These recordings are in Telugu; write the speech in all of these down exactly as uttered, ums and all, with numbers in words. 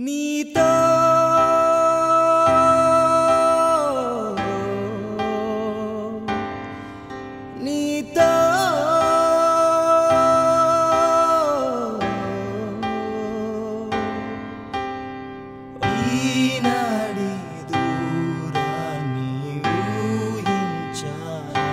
నీతో నీతో ఈనాడి దూరాన్ని ఊహించానా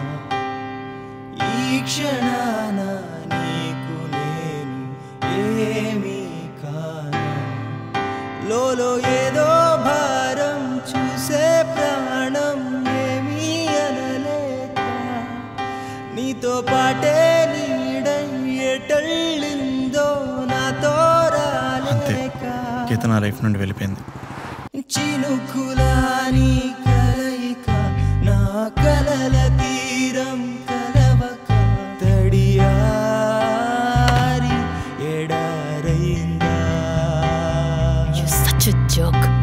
ఈ క్షణాన నీకు నేను ఏమీ కానా లోలో ఏదో భారం చూసే ప్రాణం ఏమీ అనలేక నీతో పాటే నీడై ఎటళ్ళిందో నాతో రాలేక గీత నా లైఫ్ నుండి వెళ్ళిపోయింది. చినుకులా నీ కలయిక నా కలల తీరం కలవక తడియారి ఎడారైందా. You're such a joke.